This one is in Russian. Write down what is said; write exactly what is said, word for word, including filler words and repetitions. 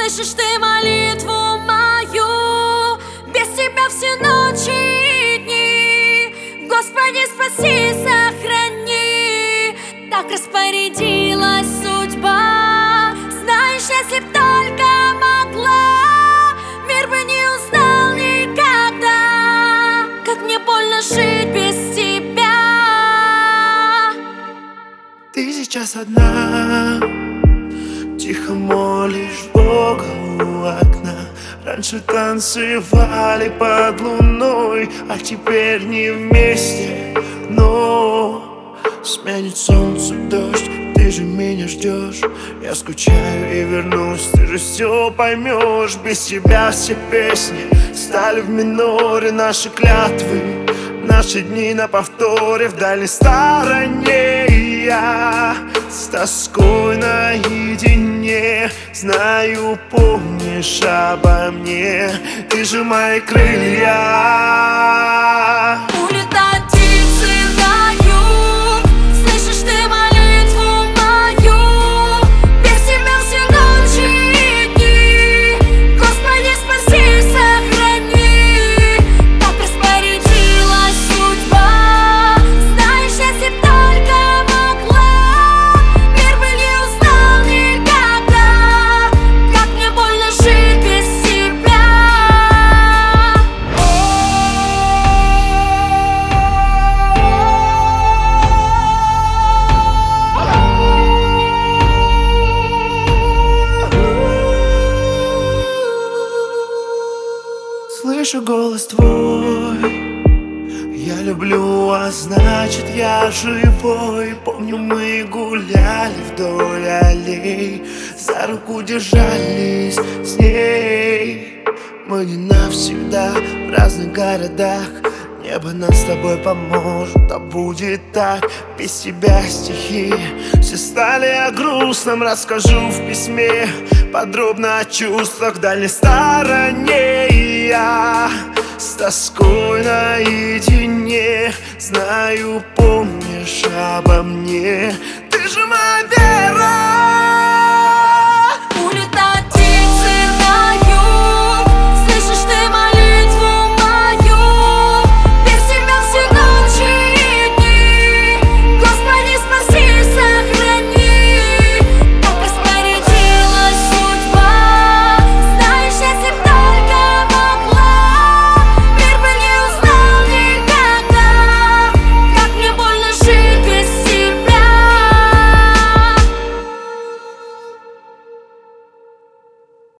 Слышишь ты молитву мою? Без тебя все ночи и дни. Господи, спаси, сохрани. Так распорядилась судьба. Знаешь, если б только могла, мир бы не узнал никогда, как мне больно жить без тебя. Ты сейчас одна, тихо молишь Бога у окна. Раньше танцевали под луной, а теперь не вместе. Но сменит солнце дождь, ты же меня ждешь. Я скучаю и вернусь, ты же все поймешь. Без тебя все песни стали в миноре. Наши клятвы, наши дни на повторе. В дальней стороне и я с тоской наедине. Знаю, помнишь обо мне. Ты же мои крылья. Улетают птицы на юг. Слышишь ты молитву мою? Без тебя все ночи и дни. Господи, спаси, сохрани. Так распорядилась судьба. Знаешь, если б только могла, мир бы не узнал никогда, как мне больно жить без тебя. Слышу голос твой, я люблю, а значит я живой. Помню, мы гуляли вдоль аллей, за руку держались с ней. Мы не навсегда в разных городах. Небо нам с тобой поможет, а будет так. Без тебя стихи все стали о грустном. Расскажу в письме подробно о чувствах. В дальней стороне и я с тоской наедине. Знаю, помнишь обо мне. Ты же моя